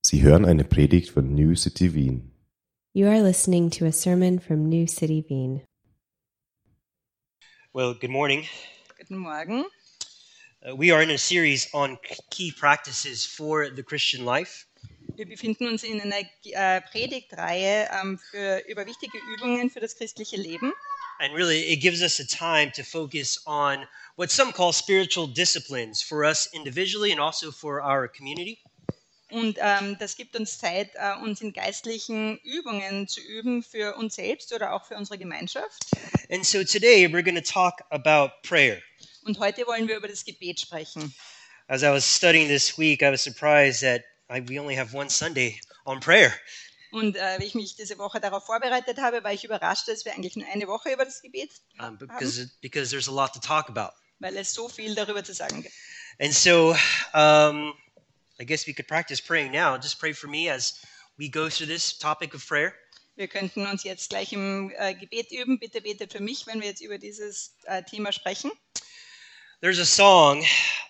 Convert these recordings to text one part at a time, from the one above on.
Sie hören eine Predigt von New City Wien. You are listening to a sermon from New City Wien. Well, good morning. Guten Morgen. We are in a series on key practices for the Christian life. Wir befinden uns in einer Predigtreihe über wichtige Übungen für das christliche Leben. And really, it gives us a time to focus on what some call spiritual disciplines for us individually and also for our community. Und das gibt uns Zeit, uns in geistlichen Übungen zu üben für uns selbst oder auch für unsere Gemeinschaft. And so today we're going to talk about prayer. Und heute wollen wir über das Gebet sprechen. As I was studying this week, I was surprised that we only have one Sunday on prayer. Und wie ich mich diese Woche darauf vorbereitet habe, war ich überrascht, dass wir eigentlich nur eine Woche über das Gebet Because there's a lot to talk about. weil es so viel darüber zu sagen gibt. And so I guess we could practice praying now. Just pray for me as we go through this topic of prayer. Wir könnten uns jetzt gleich im Gebet üben. Bitte betet für mich, wenn wir jetzt über dieses Thema sprechen. There is a song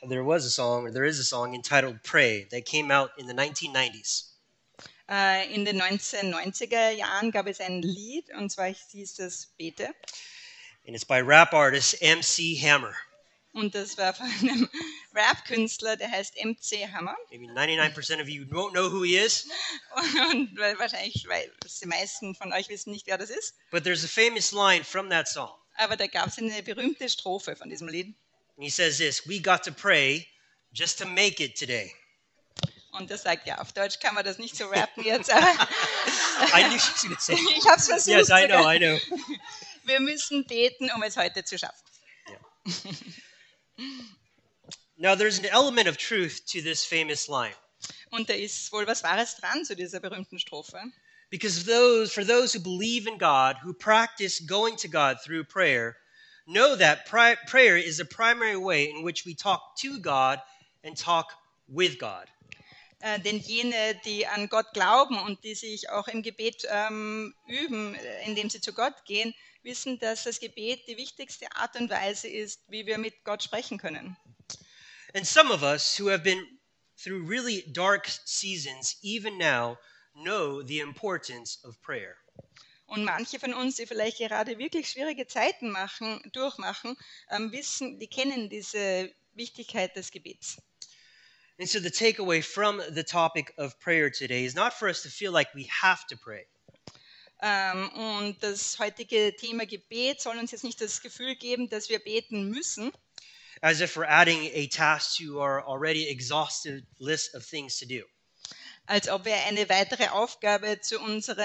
entitled Pray that came out in the 1990s. In den 1990er Jahren gab es ein Lied, und zwar hieß das Bete. And it's by rap artist MC Hammer. Und das war von einem Rap-Künstler, der heißt MC Hammer. Maybe 99% of you won't know who he is. Und wahrscheinlich, weil die meisten von euch wissen nicht, wer das ist. But there's a famous line from that song. Aber da gab es eine berühmte Strophe von diesem Lied. And he says this, we got to pray just to make it today. Und er sagt, ja, auf Deutsch kann man das nicht so rappen jetzt, aber I knew she was going to say ich habe es versucht. Yes, I sogar. know. Wir müssen beten, um es heute zu schaffen. Now there's an element of truth to this famous line. Und da ist wohl was Wahres dran zu dieser berühmten Strophe. Because for those who believe in God, who practice going to God through prayer, know that prayer is the primary way in which we talk to God and talk with God. Denn jene, die an Gott glauben und die sich auch im Gebet üben, indem sie zu Gott gehen, wissen, dass das Gebet die wichtigste Art und Weise ist, wie wir mit Gott sprechen können. And some of us who have been through really dark seasons, even now, know the importance of prayer. Und manche von uns, die vielleicht gerade wirklich schwierige Zeiten durchmachen, die kennen diese Wichtigkeit des Gebets. And so the takeaway from the topic of prayer today is not for us to feel like we have to pray. Und das heutige Thema Gebet soll uns jetzt nicht das Gefühl geben, dass wir beten müssen, As if we're adding a task to our already exhaustive list of things to do. als ob wir eine weitere Aufgabe zu unserer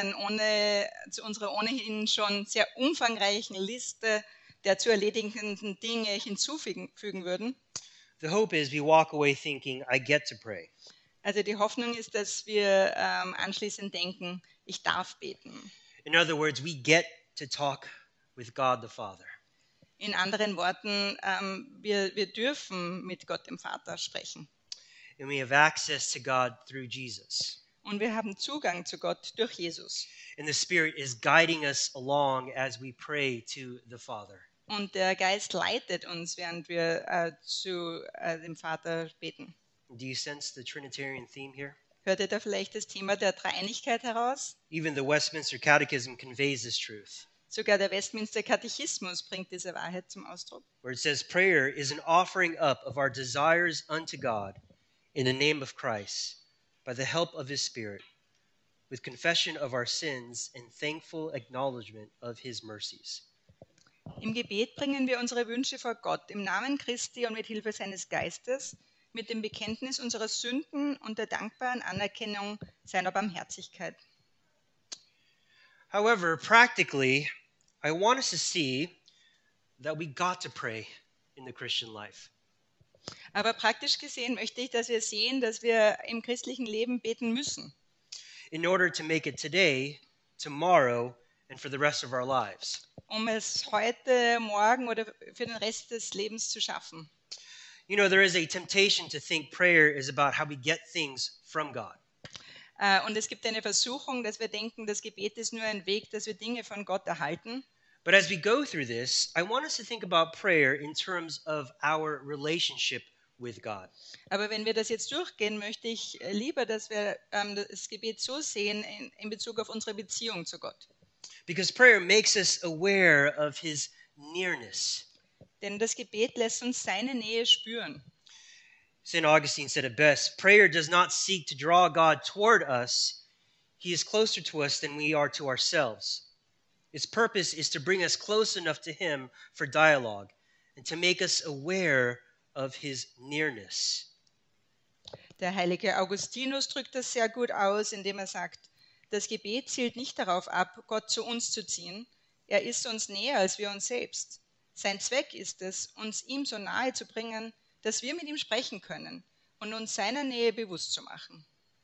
ohnehin schon sehr umfangreichen Liste der zu erledigenden Dinge hinzufügen würden. The hope is we walk away thinking, I get to pray. Also die Hoffnung ist, dass wir anschließend denken, ich darf beten. In other words, we get to talk with God the Father. In anderen Worten, wir dürfen mit Gott dem Vater sprechen. And we have access to God through Jesus. Und wir haben Zugang zu Gott durch Jesus. And the Spirit is guiding us along as we pray to the Father. Und der Geist leitet uns, während wir zu dem Vater beten. Do you sense the Trinitarian theme here? Hört ihr da vielleicht das Thema der Dreieinigkeit heraus? Even the Westminster Catechism conveys this truth, Sogar der Westminster Katechismus bringt diese Wahrheit zum Ausdruck. where it says, prayer is an offering up of our desires unto God in the name of Christ, by the help of His Spirit, with confession of our sins and thankful acknowledgement of His mercies. Im Gebet bringen wir unsere Wünsche vor Gott im Namen Christi und mit Hilfe seines Geistes, mit dem Bekenntnis unserer Sünden und der dankbaren Anerkennung seiner Barmherzigkeit. However, practically, I want us to see that we got to pray in the Christian life. Aber praktisch gesehen möchte ich, dass wir sehen, dass wir im christlichen Leben beten müssen, In order to make it today, tomorrow, and for the rest of our lives. um es heute, morgen oder für den Rest des Lebens zu schaffen. You know, there is a temptation to think prayer is about how we get things from God. Und es gibt eine Versuchung, dass wir denken, das Gebet ist nur ein Weg, dass wir Dinge von Gott erhalten. But as we go through this, I want us to think about prayer in terms of our relationship with God. Aber wenn wir das jetzt durchgehen, möchte ich lieber, dass wir das Gebet so sehen in Bezug auf unsere Beziehung zu Gott. Because prayer makes us aware of his nearness. Denn das Gebet lässt uns seine Nähe spüren. St. Augustine said it best, prayer does not seek to draw God toward us. He is closer to us than we are to ourselves. Its purpose is to bring us close enough to him for dialogue and to make us aware of his nearness. Der heilige Augustinus drückt das sehr gut aus, indem er sagt, das Gebet zielt nicht darauf ab, Gott zu uns zu ziehen. Er ist uns näher als wir uns selbst. Sein Zweck ist es, uns ihm so nahe zu bringen, dass wir mit ihm sprechen können und uns seiner Nähe bewusst zu machen.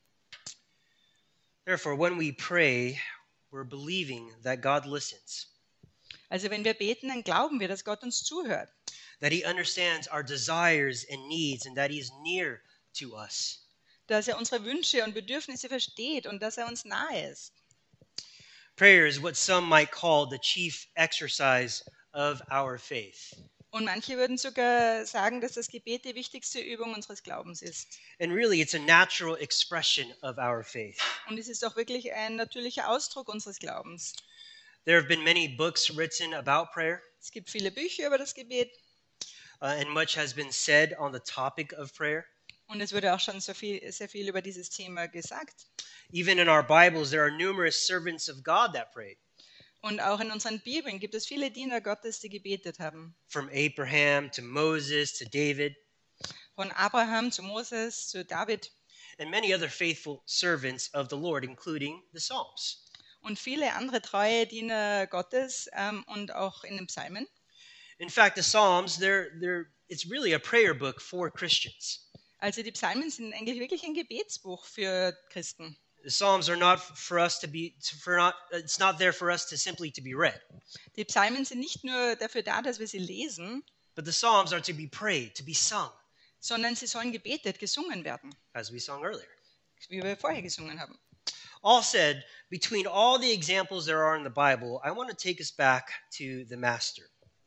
Therefore, when we pray, we're believing that God listens, Also wenn wir beten, dann glauben wir, dass Gott uns zuhört, that he understands our desires and needs, and that he is near to us. dass er unsere Wünsche und Bedürfnisse versteht und dass er uns nahe ist. Prayer is what some might call the chief exercise of our faith. Und manche würden sogar sagen, dass das Gebet die wichtigste Übung unseres Glaubens ist. And really, it's a natural expression of our faith. Und es ist auch wirklich ein natürlicher Ausdruck unseres Glaubens. There have been many books written about prayer, Es gibt viele Bücher über das Gebet and much has been said on the topic of prayer. und es wurde auch schon sehr viel über dieses Thema gesagt. Even in our Bibles, there are numerous servants of God that prayed, Und auch in unseren Bibeln gibt es viele Diener Gottes, die gebetet haben. from Abraham to Moses to David, Von Abraham zu Moses zu David and many other faithful servants of the Lord, including the Psalms. und viele andere treue Diener Gottes und auch in den Psalmen. In fact, the Psalms, it's really a prayer book for Christians. Also die Psalmen sind eigentlich wirklich ein Gebetsbuch für Christen. The Psalms are not for us it's not there for us to simply to be read, Die Psalmen sind nicht nur dafür da, dass wir sie lesen, but the Psalms are to be prayed, to be sung, sondern sie sollen gebetet, gesungen werden, as we sung earlier. wie wir vorher gesungen haben. All said, between all the examples there are in the Bible, I want to take us back to the Master.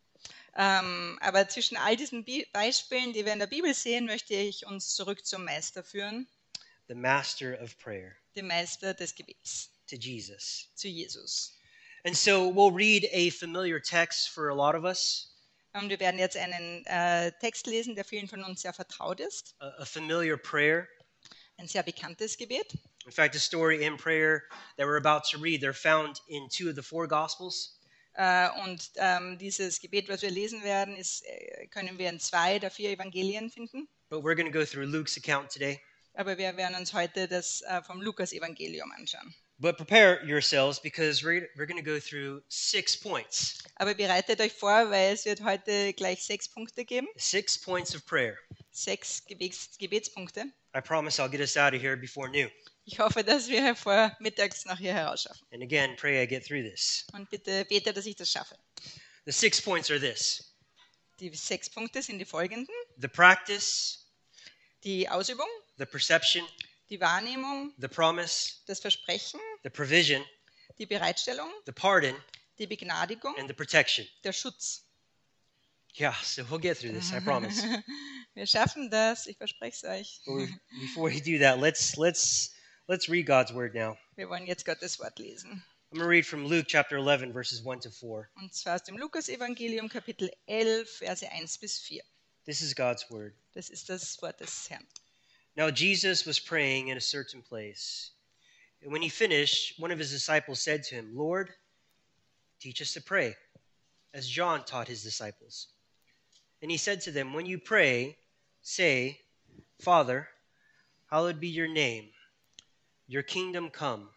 Aber zwischen all diesen Beispielen, die wir in der Bibel sehen, möchte ich uns zurück zum Meister führen, The Master of Prayer, dem Meister des Gebets, to Jesus. zu Jesus. And so we'll read a familiar text for a lot of us, Und wir werden jetzt einen Text lesen, der vielen von uns sehr vertraut ist, a familiar prayer. ein sehr bekanntes Gebet. In fact, the story in prayer that we're about to read, they're found in 2 of the 4 Gospels. Und dieses Gebet, was wir lesen werden, können wir in 2 der 4 Evangelien finden. But we're going to go through Luke's account today. Aber wir werden uns heute das vom Lukas-Evangelium anschauen. But prepare yourselves because we're going to go through 6 points. Aber bereitet euch vor, weil es wird heute gleich 6 Punkte geben. 6 points of prayer. 6 Gebetspunkte. I promise I'll get us out of here before noon. Ich hoffe, dass wir vor mittags noch hier herausschaffen. And again, pray I get through this. Und bitte bete, dass ich das schaffe. The 6 points are this: Die 6 Punkte sind die folgenden. the practice, Die Ausübung, the perception, die Wahrnehmung, the promise, das Versprechen, the provision, die Bereitstellung, the pardon, die Begnadigung, and the protection. der Schutz. Yeah, so we'll get through this, I promise. Wir schaffen das, ich verspreche es euch. But before we do that, let's read God's word now. Wir wollen jetzt Gottes Wort lesen. I'm going to read from Luke chapter 11, verses 1 to 4. Und zwar aus dem Lukas-Evangelium, Kapitel 11, Verse 1 bis 4. This is God's word. Das ist das Wort des Herrn. Now Jesus was praying in a certain place. And when he finished, one of his disciples said to him, Lord, teach us to pray, as John taught his disciples. And he said to them, when you pray, say, Father, hallowed be your name. Your kingdom come.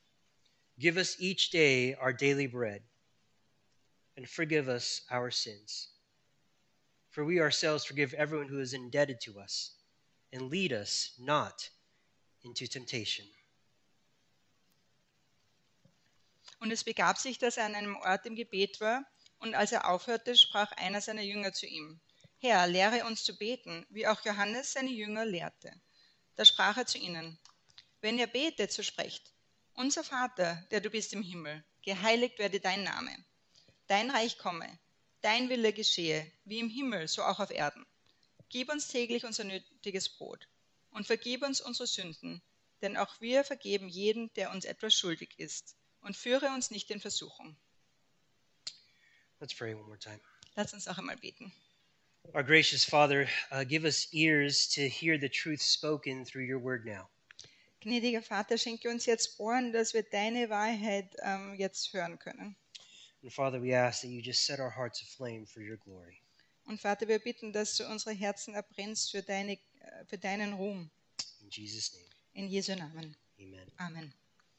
Give us each day our daily bread. And forgive us our sins. For we ourselves forgive everyone who is indebted to us. And lead us not into temptation. Und es begab sich, dass er an einem Ort im Gebet war, und als er aufhörte, sprach einer seiner Jünger zu ihm: Herr, lehre uns zu beten, wie auch Johannes seine Jünger lehrte. Da sprach er zu ihnen: Wenn ihr betet, so sprecht: Unser Vater, der du bist im Himmel, geheiligt werde dein Name. Dein Reich komme, dein Wille geschehe, wie im Himmel, so auch auf Erden. Gib uns täglich unser nötiges Brot und vergib uns unsere Sünden, denn auch wir vergeben jedem, der uns etwas schuldig ist. Und führe uns nicht in Versuchung. Let's pray one more time. Lass uns noch einmal beten. Our gracious Father, give us ears to hear the truth spoken through your word now. Gnädiger Vater, schenke uns jetzt Ohren, dass wir deine Wahrheit jetzt hören können. And Father, we ask that you just set our hearts aflame for your glory. Und Vater, wir bitten, dass du unsere Herzen erbrennst für deinen Ruhm. In Jesus' name, In Jesu Namen. amen. Amen.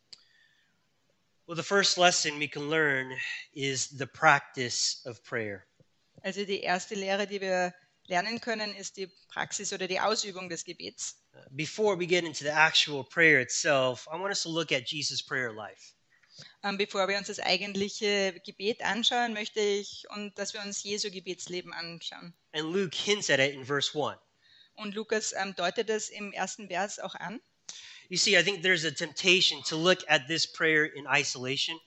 Well, the first lesson we can learn is the practice of prayer. Also die erste Lehre, die wir lernen können, ist die Praxis oder die Ausübung des Gebets. Before we get into the actual prayer itself, I want us to look at Jesus' prayer life. Bevor wir uns das eigentliche Gebet anschauen, möchte ich, dass wir uns Jesu Gebetsleben anschauen. And Luke hints at it in verse 1. Und Lukas deutet das im ersten Vers auch an. You see, I think there's a temptation to look at this prayer in isolation.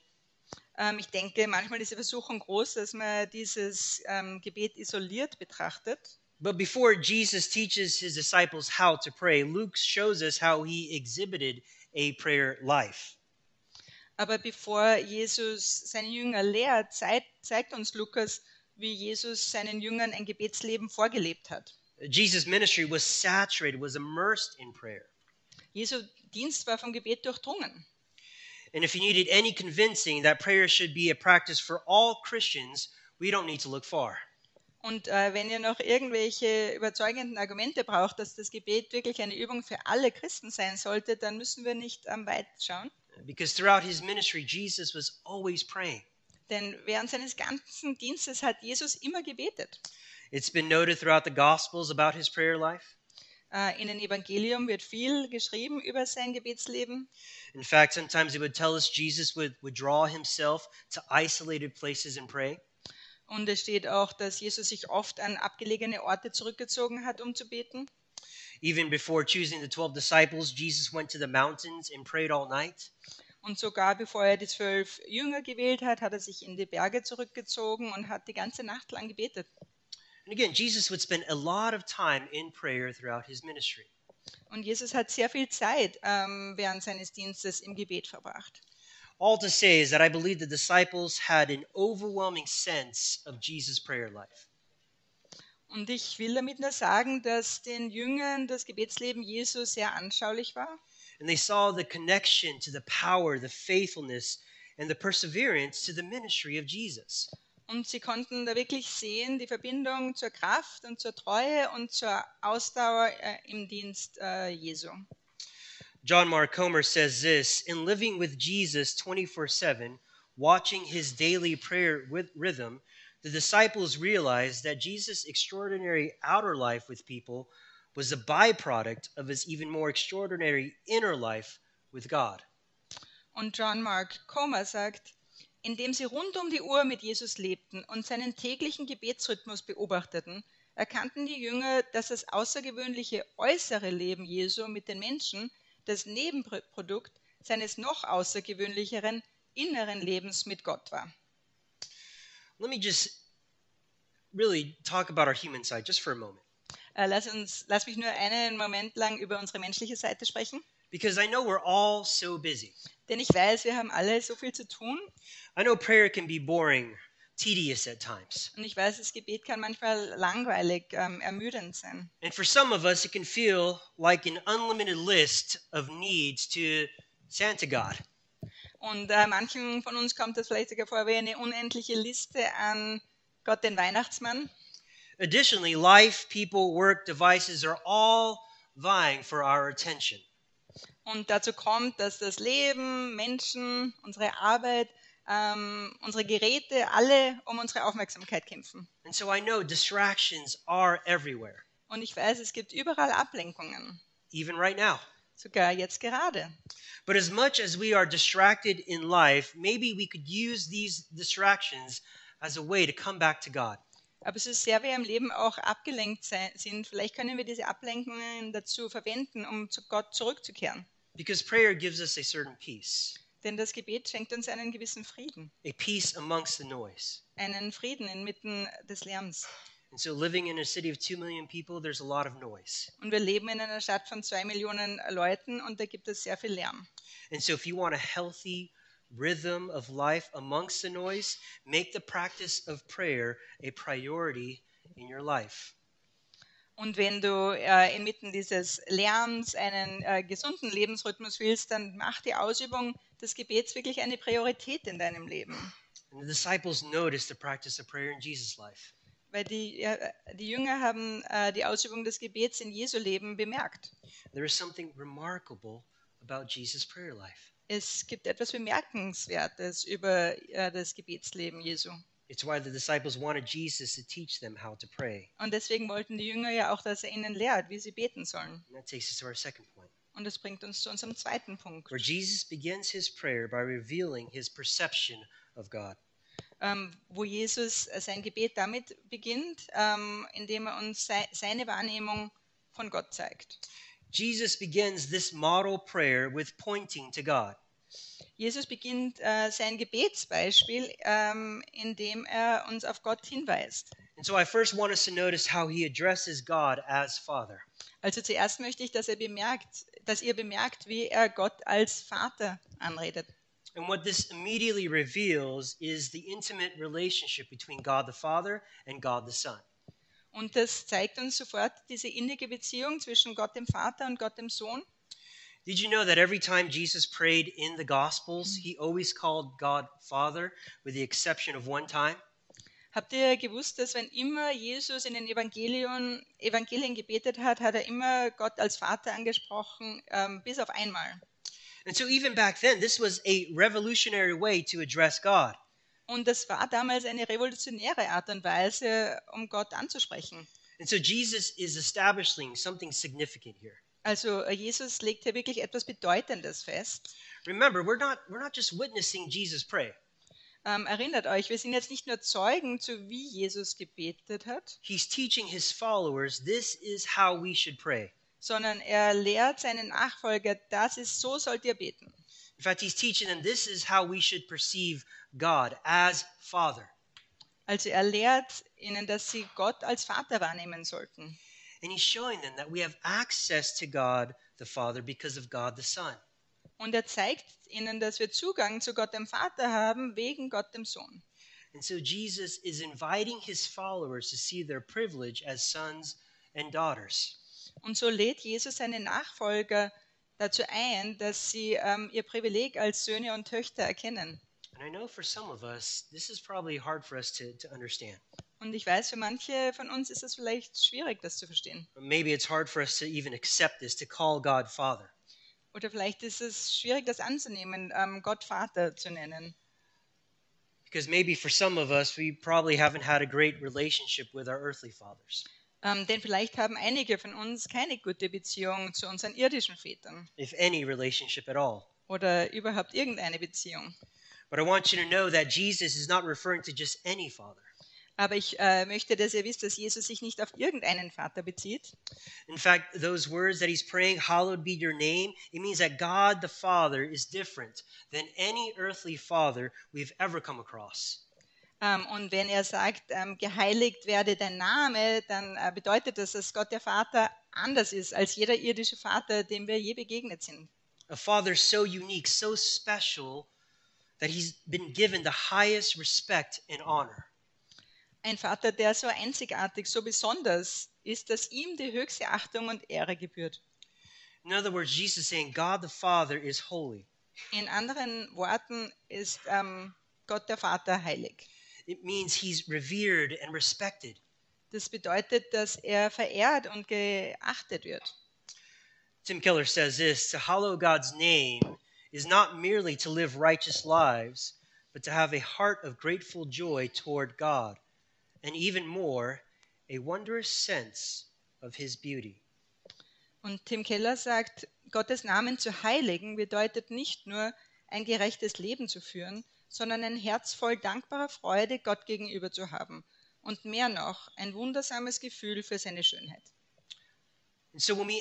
Ich denke, manchmal ist die Versuchung groß, dass man dieses Gebet isoliert betrachtet. But before Jesus teaches his disciples how to pray, Luke shows us how he exhibited a prayer life. Aber bevor Jesus seine Jünger lehrt, zeigt uns Lukas, wie Jesus seinen Jüngern ein Gebetsleben vorgelebt hat. Jesus' ministry was saturated, was immersed in prayer. Jesu Dienst war vom Gebet durchdrungen. And if you needed any convincing that prayer should be a practice for all Christians, we don't need to look far. Und wenn ihr noch irgendwelche überzeugenden Argumente braucht, dass das Gebet wirklich eine Übung für alle Christen sein sollte, dann müssen wir nicht weit schauen. Because throughout his ministry, Jesus was always praying. Denn während seines ganzen Dienstes hat Jesus immer gebetet. It's been noted throughout the Gospels about his prayer life. In den Evangelium wird viel geschrieben über sein Gebetsleben. In fact, sometimes it would tell us Jesus would withdraw himself to isolated places and pray. Und es steht auch, dass Jesus sich oft an abgelegene Orte zurückgezogen hat, um zu beten. Even before choosing the 12 disciples, Jesus went to the mountains and prayed all night. Und sogar bevor er die 12 Jünger gewählt hat, hat er sich in die Berge zurückgezogen und hat die ganze Nacht lang gebetet. And again, Jesus would spend a lot of time in prayer throughout his ministry. Und Jesus hat sehr viel Zeit während seines Dienstes im Gebet verbracht. All to say is that I believe the disciples had an overwhelming sense of Jesus' prayer life. Und ich will damit nur sagen, dass den Jüngern das Gebetsleben Jesu sehr anschaulich war. And they saw the connection to the power, the faithfulness, and the perseverance to the ministry of Jesus. Und sie konnten da wirklich sehen, die Verbindung zur Kraft und zur Treue und zur Ausdauer im Dienst Jesu. John Mark Comer says this: in living with Jesus 24/7, watching his daily prayer rhythm, the disciples realized that Jesus' extraordinary outer life with people was a byproduct of his even more extraordinary inner life with God. Und John Mark Comer sagt, indem sie rund um die Uhr mit Jesus lebten und seinen täglichen Gebetsrhythmus beobachteten, erkannten die Jünger, dass das außergewöhnliche äußere Leben Jesu mit den Menschen das Nebenprodukt seines noch außergewöhnlicheren inneren Lebens mit Gott war. Let me just really talk about our human side just for a moment. Lass mich nur einen Moment lang über unsere menschliche Seite sprechen. Because I know we're all so busy. Denn ich weiß, wir haben alle so viel zu tun. I know prayer can be boring, tedious at times. Und ich weiß, das Gebet kann manchmal langweilig, ermüdend sein. And for some of us, it can feel like an unlimited list of needs to Santa God. Und manchen von uns kommt das vielleicht sogar vor wie eine unendliche Liste an Gott, den Weihnachtsmann. Additionally, life, people, work, devices are all vying for our attention. Und dazu kommt, dass das Leben, Menschen, unsere Arbeit, unsere Geräte, alle um unsere Aufmerksamkeit kämpfen. And so I know distractions are everywhere, Und ich weiß, es gibt überall Ablenkungen, even right now. sogar jetzt gerade. But as much as we are distracted in life, maybe we could use these distractions as a way to come back to God. Aber so sehr wir im Leben auch abgelenkt sind, vielleicht können wir diese Ablenkungen dazu verwenden, um zu Gott zurückzukehren. Because prayer gives us a certain peace, Denn das Gebet schenkt uns einen gewissen Frieden. a peace amongst the noise. Einen Frieden inmitten des Lärms. And so living in a city of 2 million people, there's a lot of noise. Und wir leben in einer Stadt von 2 Millionen Leuten und da gibt es sehr viel Lärm. And so if you want a healthy rhythm of life amongst the noise, make the practice of prayer a priority in your life. Und wenn du inmitten dieses Lärms einen gesunden Lebensrhythmus willst, dann mach die Ausübung des Gebets wirklich eine Priorität in deinem Leben. And the disciples noticed the practice of prayer in Jesus' life. Weil die Jünger haben die Ausübung des Gebets in Jesu Leben bemerkt. There is something remarkable about Jesus' prayer life. Es gibt etwas Bemerkenswertes über das Gebetsleben Jesu. It's why the disciples wanted Jesus to teach them how to pray. Und deswegen wollten die Jünger ja auch, dass er ihnen lehrt, wie sie beten sollen. And that takes us to our second point, Und das bringt uns zu unserem zweiten Punkt, where Jesus begins his prayer by revealing his perception of God. Wo Jesus sein Gebet damit beginnt, indem er uns seine Wahrnehmung von Gott zeigt. Jesus begins this model prayer with pointing to God. Jesus beginnt sein Gebetsbeispiel, indem er uns auf Gott hinweist. And so I first want us to notice how he addresses God as Father. Also zuerst möchte ich, dass ihr bemerkt, wie er Gott als Vater anredet. And what this immediately reveals is the intimate relationship between God the Father and God the Son. Und das zeigt uns sofort diese innige Beziehung zwischen Gott dem Vater und Gott dem Sohn. Did you know that every time Jesus prayed in the Gospels, he always called God Father, with the exception of one time? Habt ihr gewusst, dass wenn immer Jesus in den Evangelien gebetet hat, hat er immer Gott als Vater angesprochen, bis auf einmal. And so even back then, this was a revolutionary way to address God. Und das war damals eine revolutionäre Art und Weise, um Gott anzusprechen. And so Jesus is establishing something significant here. Also Jesus legt hier wirklich etwas Bedeutendes fest. Remember, we're not just witnessing Jesus pray. Erinnert euch, wir sind jetzt nicht nur Zeugen zu wie Jesus gebetet hat, He's teaching his followers, this is how we should pray. sondern er lehrt seinen Nachfolger, so sollt ihr beten. In fact, he's teaching them, this is how we should perceive God as Father. Also er lehrt ihnen, dass sie Gott als Vater wahrnehmen sollten. And he's showing them that we have access to God the Father because of God the Son. Und er zeigt ihnen, dass wir Zugang zu Gott dem Vater haben, wegen Gott dem Sohn. And so Jesus is inviting his followers to see their privilege as sons and daughters. Und so lädt Jesus seine Nachfolger dazu ein, dass sie ihr Privileg als Söhne und Töchter erkennen. And I know for some of us, this is probably hard for us to understand. Und ich weiß, für manche von uns ist es vielleicht schwierig, das zu verstehen. Maybe it's hard for us to even accept this, to call God Father. Oder vielleicht ist es schwierig, das anzunehmen, Gott Vater zu nennen. Because maybe for some of us, we probably haven't had a great relationship with our earthly fathers, Denn vielleicht haben einige von uns keine gute Beziehung zu unseren irdischen Vätern if any relationship at all. oder überhaupt irgendeine Beziehung. But I want you to know that Jesus is not referring to just any father. Aber ich möchte, dass ihr wisst, dass Jesus sich nicht auf irgendeinen Vater bezieht. In fact, those words that he's praying, hallowed be your name, it means that God the Father is different than any earthly father we've ever come across. Und wenn er sagt, geheiligt werde dein Name, dann bedeutet das, dass Gott der Vater anders ist als jeder irdische Vater, dem wir je begegnet sind. A father so unique, so special, that he's been given the highest respect and honor. Ein Vater, der so einzigartig, so besonders ist, dass ihm die höchste Achtung und Ehre gebührt. In other words, Jesus is saying God the Father is holy. In anderen Worten ist Gott der Vater heilig. It means he's revered and respected. Das bedeutet, dass er verehrt und geachtet wird. Tim Keller says this, to hallow God's name is not merely to live righteous lives, but to have a heart of grateful joy toward God, and even more, a wondrous sense of his beauty. Und Tim Keller sagt, Gottes Namen zu heiligen bedeutet nicht nur ein gerechtes Leben zu führen, sondern ein Herz voll dankbarer Freude Gott gegenüber zu haben und mehr noch, ein wundersames Gefühl für seine Schönheit. And so when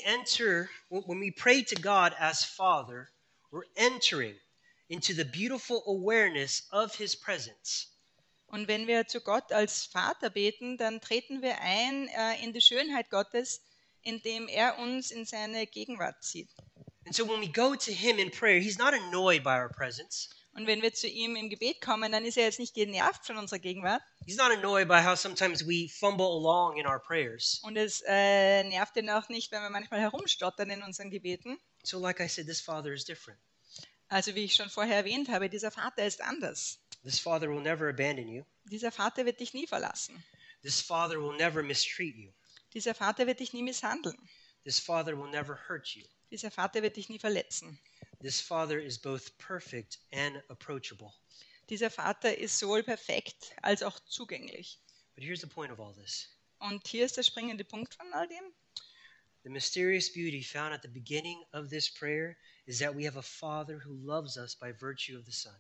we pray to God as Father, we're entering into the beautiful awareness of his presence. Und wenn wir zu Gott als Vater beten, dann treten wir ein in die Schönheit Gottes, indem er uns in seine Gegenwart zieht. And so when we go to him in prayer, he's not annoyed by our presence. Und wenn wir zu ihm im Gebet kommen, dann ist er jetzt nicht genervt von unserer Gegenwart. He's not annoyed by how sometimes we fumble along in our prayers. Und es nervt ihn auch nicht, wenn wir manchmal herumstottern in unseren Gebeten. So like I said, this father is different. Also wie ich schon vorher erwähnt habe, dieser Vater ist anders. This father will never abandon you. Dieser Vater wird dich nie verlassen. This father will never mistreat you. Dieser Vater wird dich nie misshandeln. This father will never hurt you. Dieser Vater wird dich nie verletzen. This father is both perfect and approachable. Dieser Vater ist sowohl perfekt als auch zugänglich. But here's the point of all this. Und hier ist der springende Punkt von all dem. The mysterious beauty found at the beginning of this prayer is that we have a father who loves us by virtue of the Son.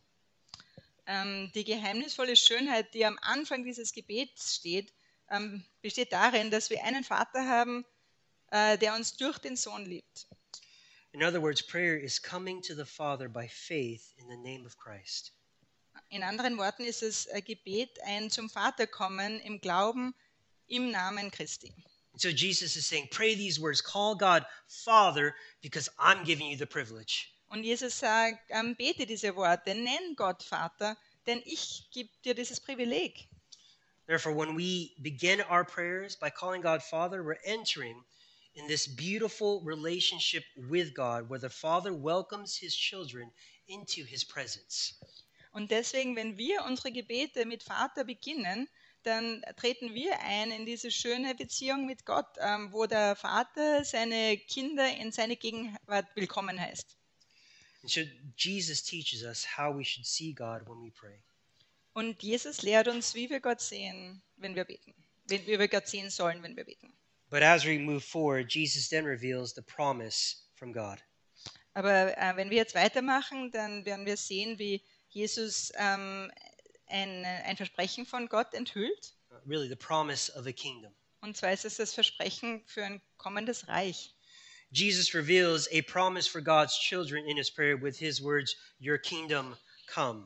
Die geheimnisvolle Schönheit, die am Anfang dieses Gebets steht, besteht darin, dass wir einen Vater haben, der uns durch den Sohn liebt. In other words, prayer is coming to the Father by faith in the name of Christ. In anderen Worten ist es Gebet, ein zum Vater kommen im Glauben im Namen Christi. And so Jesus is saying, pray these words, call God Father, because I'm giving you the privilege. Und Jesus sagt, bete diese Worte, nenn Gott Vater, denn ich gebe dir dieses Privileg. Therefore, when we begin our prayers by calling God Father, we're entering in this beautiful relationship with God, where the Father welcomes his children into his presence. Und deswegen, wenn wir unsere Gebete mit Vater beginnen, dann treten wir ein in diese schöne Beziehung mit Gott, wo der Vater seine Kinder in seine Gegenwart willkommen heißt. And so Jesus teaches us how we should see God when we pray. Und Jesus lehrt uns, wie wir Gott sehen, wenn wir beten. Wie wir Gott sehen sollen, wenn wir beten. But as we move forward, Jesus then reveals the promise from God. Aber wenn wir jetzt weitermachen, dann werden wir sehen, wie Jesus ein Versprechen von Gott enthüllt. Really, the promise of a kingdom. Und zwar ist es das Versprechen für ein kommendes Reich. Jesus reveals a promise for God's children in his prayer with his words, your kingdom come.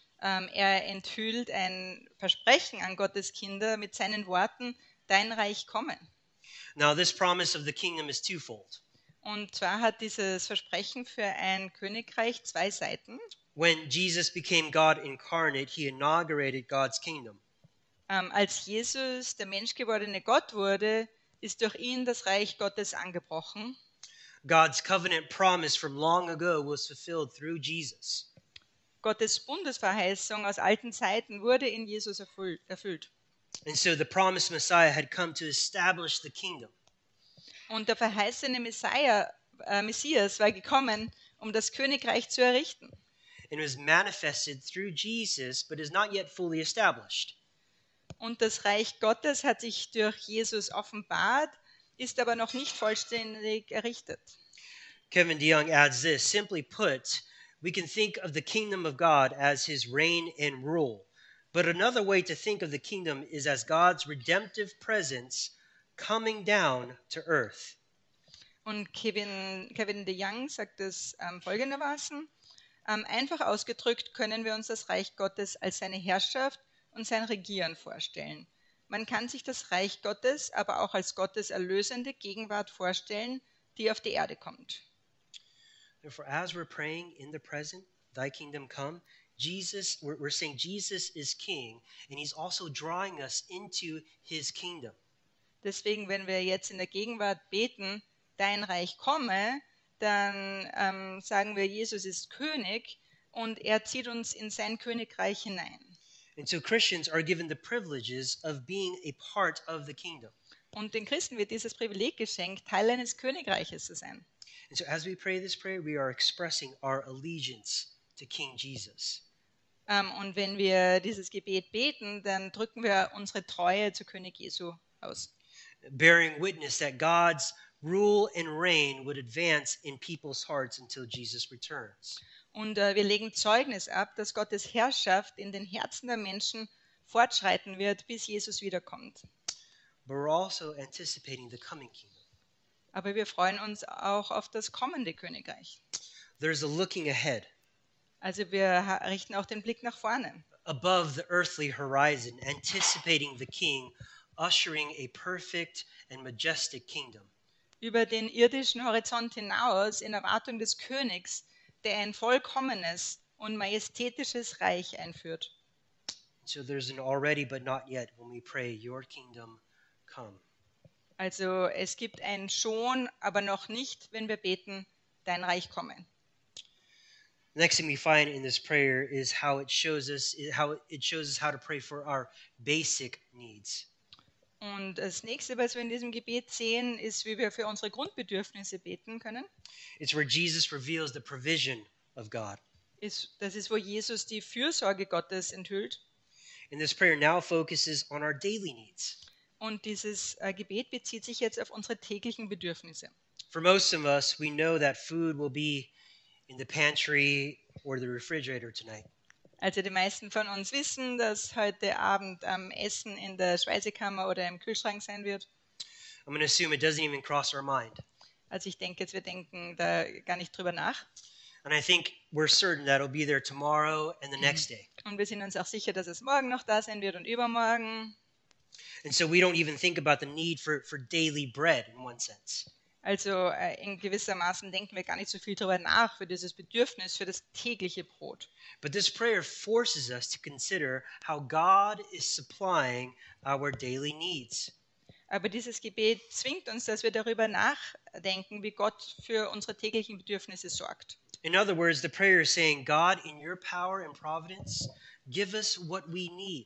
Er enthüllt ein Versprechen an Gottes Kinder mit seinen Worten, dein Reich komme. Now, this promise of the kingdom is twofold. Und zwar hat dieses Versprechen für ein Königreich zwei Seiten. When Jesus became God incarnate, he inaugurated God's kingdom. Als Jesus der menschgewordene Gott wurde, ist durch ihn das Reich Gottes angebrochen. God's covenant promise from long ago was fulfilled through Jesus. Gottes Bundesverheißung aus alten Zeiten wurde in Jesus erfüllt. And so the promised Messiah had come to establish the kingdom. Und der verheißene Messias war gekommen, um das Königreich zu errichten. And was manifested through Jesus, but is not yet fully established. Und das Reich Gottes hat sich durch Jesus offenbart, ist aber noch nicht vollständig errichtet. Kevin DeYoung adds this, simply put, we can think of the kingdom of God as his reign and rule. But another way to think of the kingdom is as God's redemptive presence coming down to earth. Und Kevin DeYoung sagt es folgendermaßen. Einfach ausgedrückt können wir uns das Reich Gottes als seine Herrschaft und sein Regieren vorstellen. Man kann sich das Reich Gottes aber auch als Gottes erlösende Gegenwart vorstellen, die auf die Erde kommt. Therefore, as we're praying in the present, thy kingdom come, we're saying Jesus is king, and he's also drawing us into his kingdom. Deswegen, wenn wir jetzt in der Gegenwart beten, dein Reich komme, dann sagen wir, Jesus ist König und er zieht uns in sein Königreich hinein. And so Christians are given the privileges of being a part of the kingdom. Und den Christen wird dieses Privileg geschenkt, Teil eines Königreiches zu sein. And so as we pray this prayer, we are expressing our allegiance to King Jesus. Und wenn wir dieses Gebet beten, dann drücken wir unsere Treue zu König Jesu aus. Bearing witness that God's rule and reign would advance in people's hearts until Jesus returns. Und wir legen Zeugnis ab, dass Gottes Herrschaft in den Herzen der Menschen fortschreiten wird, bis Jesus wiederkommt. But we're also anticipating the coming kingdom. Aber wir freuen uns auch auf das kommende Königreich. There's a looking ahead. Also wir richten auch den Blick nach vorne. above the earthly horizon, anticipating the King, ushering a perfect and majestic kingdom. Über den irdischen Horizont hinaus in Erwartung des Königs, der ein vollkommenes und majestätisches Reich einführt. So there's an already but not yet when we pray, your kingdom come. Also es gibt ein schon, aber noch nicht, wenn wir beten, dein Reich komme. The next thing we find in this prayer is how it shows us how to pray for our basic needs. Und das nächste, was wir in diesem Gebet sehen, ist, wie wir für unsere Grundbedürfnisse beten können. It's where Jesus reveals the provision of God. Das ist, wo Jesus die Fürsorge Gottes enthüllt. And this prayer now focuses on our daily needs. Und dieses Gebet bezieht sich jetzt auf unsere täglichen Bedürfnisse. For most of us, we know that food will be in the pantry or the refrigerator tonight. Also die meisten von uns wissen, dass heute Abend Essen in der Speisekammer oder im Kühlschrank sein wird. I'm going to assume it doesn't even cross our mind. Also ich denke jetzt, wir denken da gar nicht drüber nach. And I think we're certain that it'll be there tomorrow and the next day. Und wir sind uns auch sicher, dass es morgen noch da sein wird und übermorgen. And so we don't even think about the need for daily bread in one sense. Also in gewissermaßen denken wir gar nicht so viel darüber nach, für dieses Bedürfnis, für das tägliche Brot. But this prayer forces us to consider how God is supplying our daily needs. Aber dieses Gebet zwingt uns, dass wir darüber nachdenken, wie Gott für unsere täglichen Bedürfnisse sorgt. In other words, the prayer is saying, God, in your power and providence, give us what we need.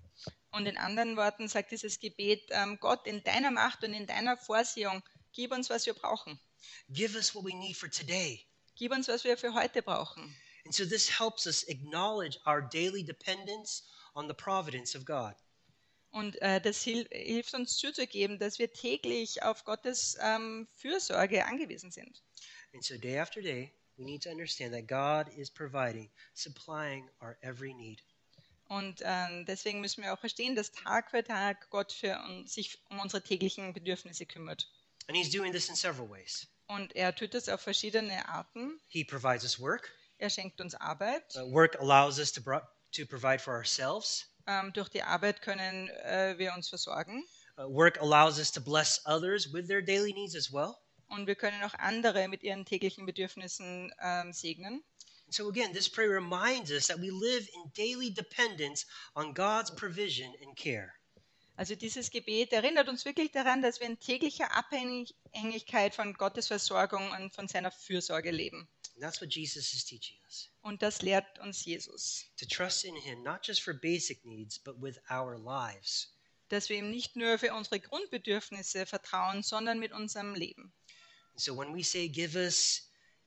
Und in anderen Worten sagt dieses Gebet, Gott, in deiner Macht und in deiner Vorsehung, gib uns, was wir brauchen. Give us what we need for today. Gib uns, was wir für heute brauchen. And so this helps us acknowledge our daily dependence on the providence of God. Und das hilft uns zuzugeben, dass wir täglich auf Gottes Fürsorge angewiesen sind. And so day after day, we need to understand that God is providing, supplying our every need. Und deswegen müssen wir auch verstehen, dass Tag für Tag Gott sich um unsere täglichen Bedürfnisse kümmert. And he's doing this in several ways. Und er tut das auf verschiedene Arten. He provides us work. Er schenkt uns Arbeit. Work allows us to provide for ourselves. Durch die Arbeit können wir uns versorgen. Work allows us to bless others with their daily needs as well. Und wir können auch andere mit ihren täglichen Bedürfnissen segnen. And so again, this prayer reminds us that we live in daily dependence on God's provision and care. Also dieses Gebet erinnert uns wirklich daran, dass wir in täglicher Abhängigkeit von Gottes Versorgung und von seiner Fürsorge leben. And that's what Jesus is teaching us. Und das lehrt uns Jesus. To trust in him, not just for basic needs, but with our lives. Dass wir ihm nicht nur für unsere Grundbedürfnisse vertrauen, sondern mit unserem Leben. And so when we say, give us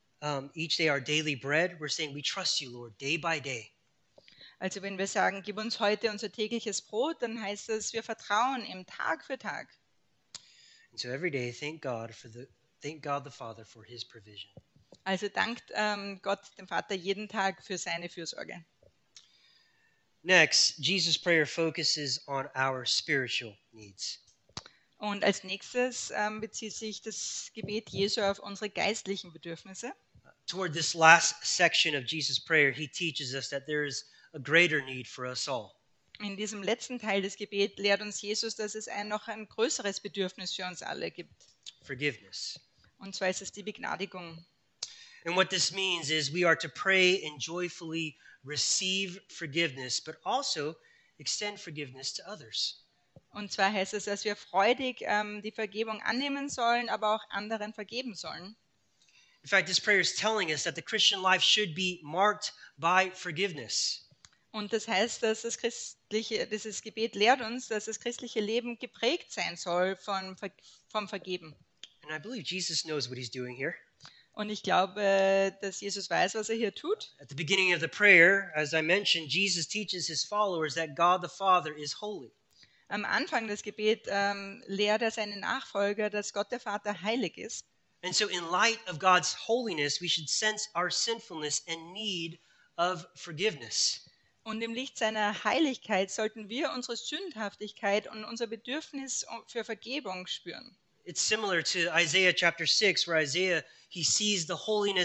each day our daily bread, we're saying we trust you, Lord, day by day. Also wenn wir sagen, gib uns heute unser tägliches Brot, dann heißt das, wir vertrauen ihm Tag für Tag. And so every day, thank God the Father for his provision. Also dankt Gott dem Vater jeden Tag für seine Fürsorge. Next, Jesus' prayer focuses on our spiritual needs. Und als nächstes bezieht sich das Gebet Jesu auf unsere geistlichen Bedürfnisse. Toward this last section of Jesus' prayer, he teaches us that there is a greater need for us all. In diesem letzten Teil des Gebets lehrt uns Jesus, dass es noch ein größeres Bedürfnis für uns alle gibt. Forgiveness. Und zwar ist es die Begnadigung. And what this means is we are to pray and joyfully receive forgiveness, but also extend forgiveness to others. Und zwar heißt es, dass wir freudig die Vergebung annehmen sollen, aber auch anderen vergeben sollen. In fact, this prayer is telling us that the Christian life should be marked by forgiveness. Und das heißt, dass dieses Gebet lehrt uns, dass das christliche Leben geprägt sein soll vom Vergeben. And I believe Jesus knows what he's doing here. Und ich glaube, dass Jesus weiß, was er hier tut. At the beginning of the prayer, as I mentioned, Jesus teaches his followers that God the Father is holy. Am Anfang des Gebets lehrt er seine Nachfolger, dass Gott der Vater heilig ist. And so in light of God's holiness, we should sense our sinfulness and need of forgiveness. Und im Licht seiner Heiligkeit sollten wir unsere Sündhaftigkeit und unser Bedürfnis für Vergebung spüren. It's similar to Isaiah chapter 6, where Isaiah, he sees the holiness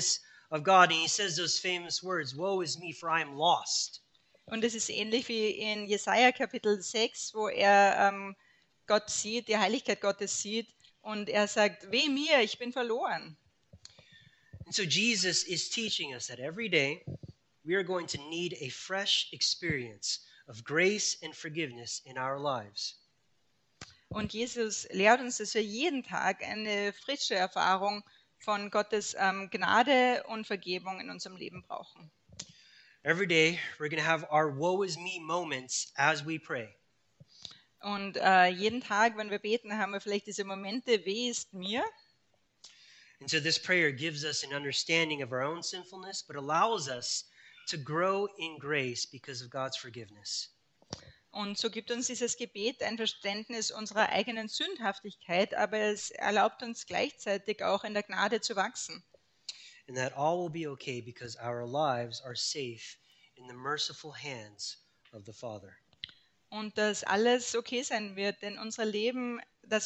of God, and he says those famous words, "Woe is me, for I am lost." Und es ist ähnlich wie in Jesaja Kapitel 6, wo er Gott sieht, die Heiligkeit Gottes sieht und er sagt, weh mir, ich bin verloren. And so Jesus is teaching us that every day we are going to need a fresh experience of grace and forgiveness in our lives. Und Jesus lehrt uns, dass wir jeden Tag eine frische Erfahrung von Gottes Gnade und Vergebung in unserem Leben brauchen. Every day we're going to have our woe is me moments as we pray. Und jeden Tag, wenn wir beten, haben wir vielleicht diese Momente, weh ist mir. And so this prayer gives us an understanding of our own sinfulness, but allows us to grow in grace because of God's forgiveness. Und so gibt uns dieses Gebet ein Verständnis unserer eigenen Sündhaftigkeit, aber es erlaubt uns gleichzeitig auch in der Gnade zu wachsen. And that all will be okay because our lives are safe in the merciful hands of the Father. Und dass alles okay sein wird, denn unser Leben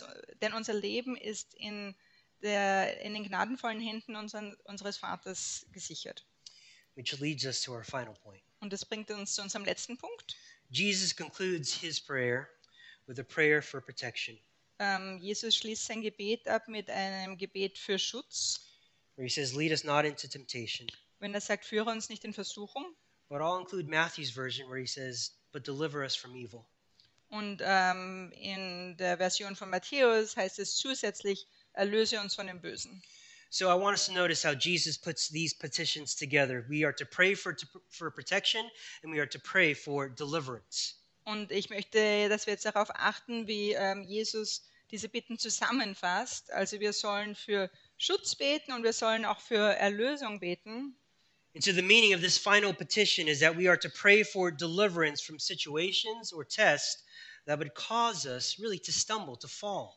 ist in den gnadenvollen Händen unseres Vaters gesichert. Which leads us to our final point. Und das bringt uns zu unserem letzten Punkt. Jesus concludes his prayer with a prayer for protection, Jesus schließt sein Gebet ab mit einem Gebet für Schutz, where he says, "Lead us not into temptation." wenn er sagt, führe uns nicht in Versuchung. But I'll include Matthew's version where he says, "But deliver us from evil." Und in der Version von Matthäus heißt es zusätzlich, erlöse uns von dem Bösen. So I want us to notice how Jesus puts these petitions together. We are to pray for protection, and we are to pray for deliverance. Und ich möchte, dass wir jetzt darauf achten, wie Jesus diese Bitten zusammenfasst. Also wir sollen für Schutz beten und wir sollen auch für Erlösung beten. And so the meaning of this final petition is that we are to pray for deliverance from situations or tests that would cause us really to stumble, to fall.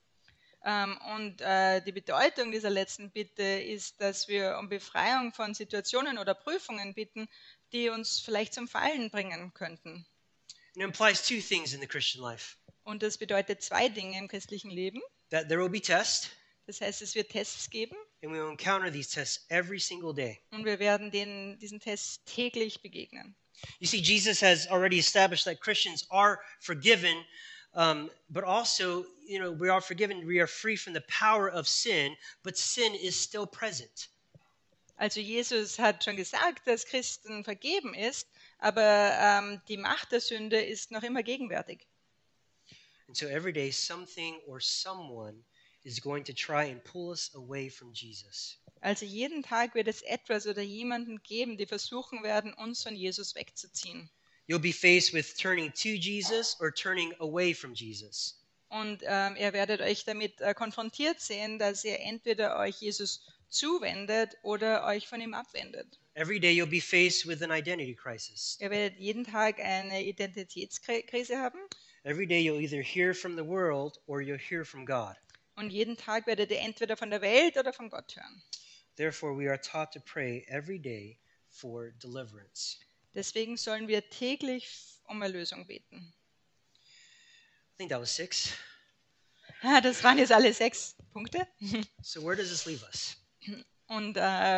Und die Bedeutung dieser letzten Bitte ist, dass wir um Befreiung von Situationen oder Prüfungen bitten, die uns vielleicht zum Fallen bringen könnten. It implies two things in the Christian life. Und das bedeutet zwei Dinge im christlichen Leben. That there will be tests, Das heißt, es wird Tests geben and we will encounter these tests every single day. und wir werden diesen Tests täglich begegnen. You see, Jesus has already established that Christians are forgiven, but also, we are forgiven, we are free from the power of sin, but sin is still present. Also Jesus hat schon gesagt, dass Christen vergeben ist, aber die Macht der Sünde ist noch immer gegenwärtig. And so every day, something or someone is going to try and pull us away from Jesus. Also jeden Tag wird es etwas oder jemanden geben, die versuchen werden, uns von Jesus wegzuziehen. You'll be faced with turning to Jesus or turning away from Jesus. Und ihr werdet euch damit konfrontiert sehen, dass ihr entweder euch Jesus zuwendet oder euch von ihm abwendet. Every day you'll be faced with an identity crisis. Ihr werdet jeden Tag eine Identitätskrise haben Every day you'll either hear from the world or you'll hear from God. und jeden Tag werdet ihr entweder von der Welt oder von Gott hören. Therefore, we are taught to pray every day for deliverance. Deswegen sollen wir täglich um Erlösung beten. I think that was 6. Das waren jetzt alle 6 Punkte. So where does this leave us? Und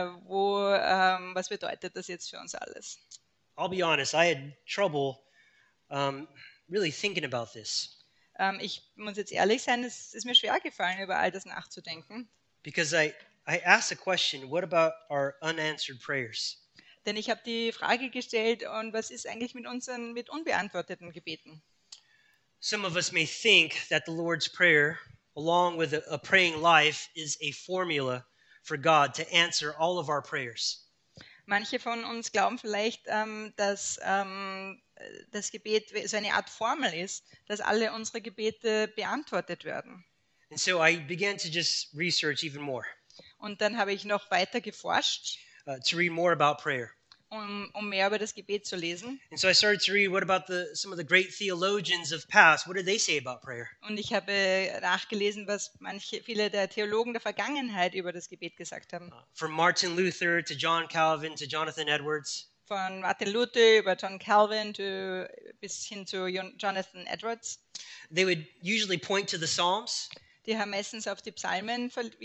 was bedeutet das jetzt für uns alles? I'll be honest, I had trouble really thinking about this Ich muss jetzt ehrlich sein, es ist mir schwer gefallen, über all das nachzudenken. because I asked the question, what about our unanswered prayers? Denn ich habe die Frage gestellt, und was ist eigentlich mit unseren unbeantworteten Gebeten? Some of us may think that the Lord's Prayer, along with a praying life, is a formula for God to answer all of our prayers. Manche von uns glauben vielleicht, dass das Gebet so eine Art Formel ist, dass alle unsere Gebete beantwortet werden. And so I began to just research even more, Und dann habe ich noch weiter geforscht, to read more about prayer. um mehr über das Gebet zu lesen. And so I started to read what about some of the great theologians of past. What did they say about prayer? Und ich habe nachgelesen, was viele der Theologen der Vergangenheit über das Gebet gesagt haben. From Martin Luther to John Calvin to Jonathan Edwards. Von Martin Luther über John Calvin bis hin zu Jonathan Edwards. They would usually point to the Psalms Die haben meistens auf die Psalmen verwiesen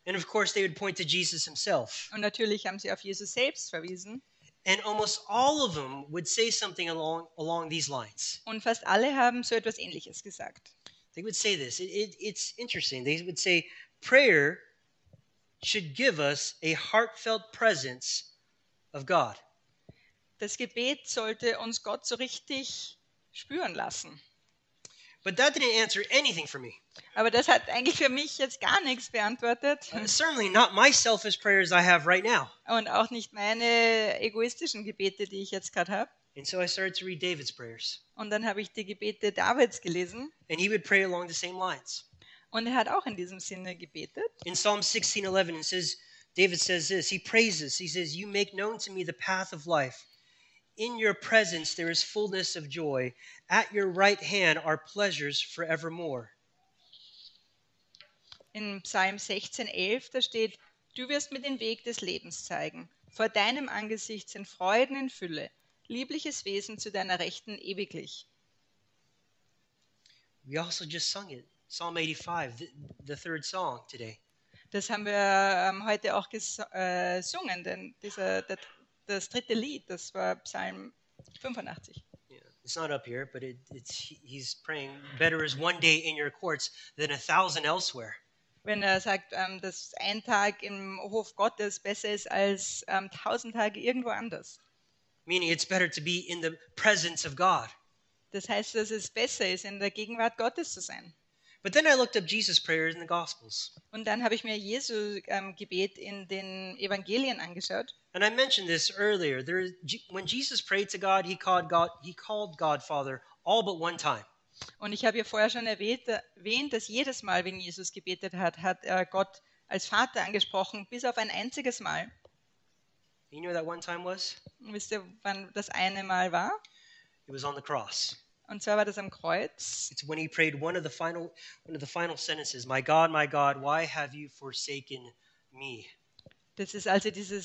And of course, they would point to Jesus himself. Und natürlich haben sie auf Jesus selbst verwiesen. And almost all of them would say something along these lines. Und fast alle haben so etwas Ähnliches gesagt. They would say this. It's interesting. They would say, prayer should give us a heartfelt presence of God. Das Gebet sollte uns Gott so richtig spüren lassen. But that didn't answer anything for me. Aber das hat eigentlich für mich jetzt gar nichts beantwortet. Certainly not my selfish prayers I have right now. Und auch nicht meine egoistischen Gebete, die ich jetzt gerade habe. And so I started to read David's prayers. Und dann habe ich die Gebete Davids gelesen. And he would pray along the same lines. Und er hat auch in diesem Sinne gebetet. In Psalm 16:11, it says, David says this. He praises. He says, "You make known to me the path of life. In your presence there is fullness of joy. At your right hand are pleasures forevermore." In Psalm 16,11, da steht, du wirst mir den Weg des Lebens zeigen. Vor deinem Angesicht sind Freuden in Fülle, liebliches Wesen zu deiner Rechten ewiglich. We also just sung it. Psalm 85, the third song today. Das haben wir heute auch gesungen, denn das dritte Lied, das war Psalm 85. Yeah, it's not up here, but he's praying, "Better is one day in your courts than 1,000 elsewhere." Wenn er sagt, dass ein Tag im Hof Gottes besser ist als 1000 Tage irgendwo anders. Meaning it's better to be in the presence of God. Das heißt, dass es besser ist, in der Gegenwart Gottes zu sein. But then I looked up Jesus' prayers in the Gospels. Und dann habe ich mir Jesu Gebet in den Evangelien angeschaut. And I mentioned this earlier. When Jesus prayed to God, he called God Father all but one time. Und ich habe ja vorher schon erwähnt, dass jedes Mal, wenn Jesus gebetet hat, hat er Gott als Vater angesprochen, bis auf ein einziges Mal. You know what that one time was? Und wisst ihr, wann das eine Mal war? It was on the cross. Und zwar war das am Kreuz. It's when he prayed one of the final sentences, my God, why have you forsaken me?" Das ist, als er diesen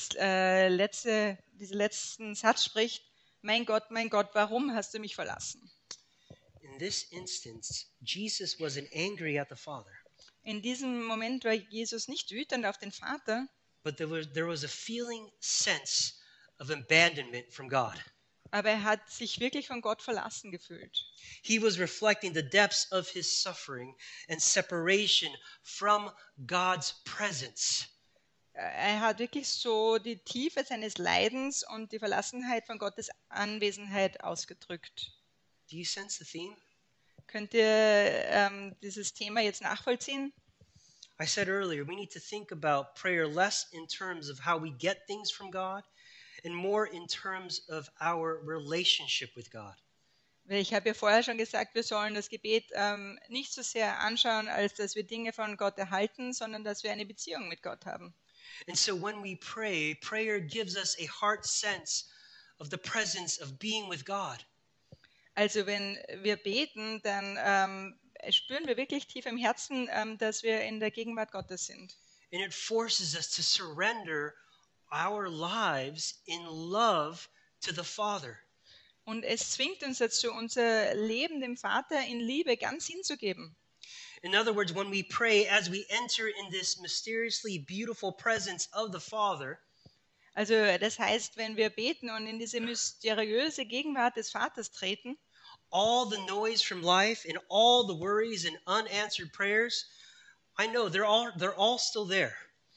letzten Satz spricht, mein Gott, warum hast du mich verlassen? In this instance, Jesus wasn't angry at the Father, In diesem Moment war Jesus nicht wütend auf den Vater, but there was a feeling sense of abandonment from God. aber er hat sich wirklich von Gott verlassen gefühlt. He was reflecting the depths of his suffering and separation from God's presence. Er hat wirklich so die Tiefe seines Leidens und die Verlassenheit von Gottes Anwesenheit ausgedrückt. Do you sense the theme? Könnt ihr dieses Thema jetzt nachvollziehen? I said earlier, we need to think about prayer less in terms of how we get things from God and more in terms of our relationship with God. Ich habe ja vorher schon gesagt, wir sollen das Gebet nicht so sehr anschauen, als dass wir Dinge von Gott erhalten, sondern dass wir eine Beziehung mit Gott haben. And so when we pray, prayer gives us a heart sense of the presence of being with God. Also wenn wir beten, dann spüren wir wirklich tief im Herzen, dass wir in der Gegenwart Gottes sind. And it forces us to surrender our lives in love to the Father. Und es zwingt uns dazu, unser Leben dem Vater in Liebe ganz hinzugeben. In other words, when we pray, as we enter in this mysteriously beautiful presence of the Father, Also das heißt, wenn wir beten und in diese mysteriöse Gegenwart des Vaters treten, all the noise from life and all the worries and unanswered prayers, I know they're all still there.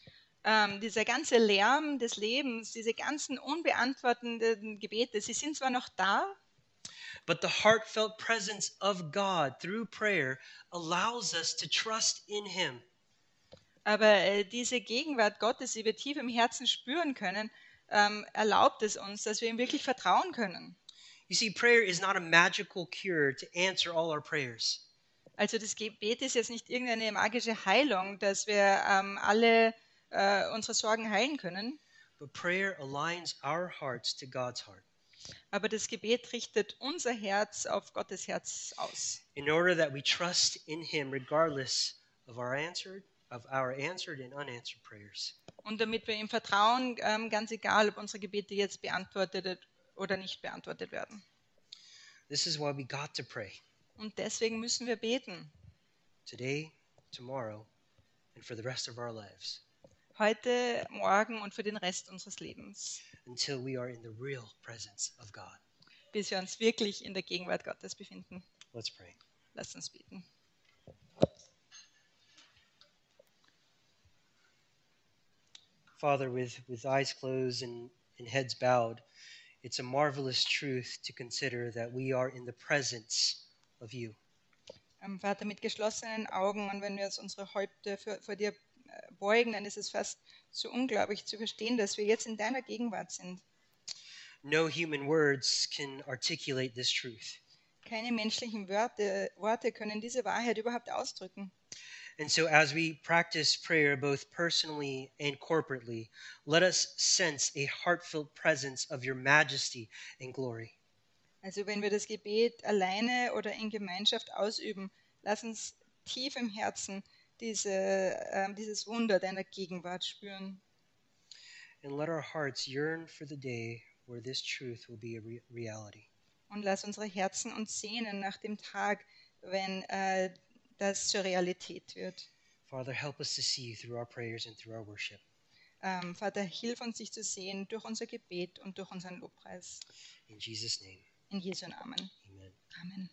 dieser ganze Lärm des Lebens, diese ganzen unbeantworteten Gebete, sie sind zwar noch da, But the heartfelt presence of God through prayer allows us to trust in Him. aber diese Gegenwart Gottes, die wir tief im Herzen spüren können, erlaubt es uns, dass wir ihm wirklich vertrauen können. You see, prayer is not a magical cure to answer all our prayers. Also das Gebet ist jetzt nicht irgendeine magische Heilung, dass wir alle unsere Sorgen heilen können. But prayer aligns our hearts to God's heart Aber das Gebet richtet unser Herz auf Gottes Herz aus. in order that we trust in Him regardless of our answered and unanswered prayers. Und damit wir ihm vertrauen, ganz egal, ob unsere Gebete jetzt beantwortet oder nicht beantwortet werden. This is why we got to pray Und deswegen müssen wir beten. today, tomorrow, and for the rest of our lives. Heute, morgen und für den Rest unseres Lebens, until we are in the real presence of God. bis wir uns wirklich in der Gegenwart Gottes befinden. Let's pray. Lasst uns beten. Father, with eyes closed and heads bowed, it's a marvelous truth to consider that we are in the presence of you. Vater, mit geschlossenen Augen, und wenn wir jetzt unsere Häupter vor dir beugen, dann ist es fast so unglaublich zu verstehen, dass wir jetzt in deiner Gegenwart sind. No human words can articulate this truth. Keine menschlichen Worte können diese Wahrheit überhaupt ausdrücken. And so, as we practice prayer both personally and corporately, let us sense a heartfelt presence of your majesty and glory. Also wenn wir das Gebet alleine oder in Gemeinschaft ausüben, lass uns tief im Herzen dieses Wunder deiner Gegenwart spüren. And let our hearts yearn for the day where this truth will be a reality. Und lass unsere Herzen uns sehnen nach dem Tag, wenn das zur Realität wird. Father, help us to see you through our prayers and through our worship. Vater, hilf uns, dich zu sehen durch unser Gebet und durch unseren Lobpreis. In Jesus' name, In Jesu Namen. amen. Amen.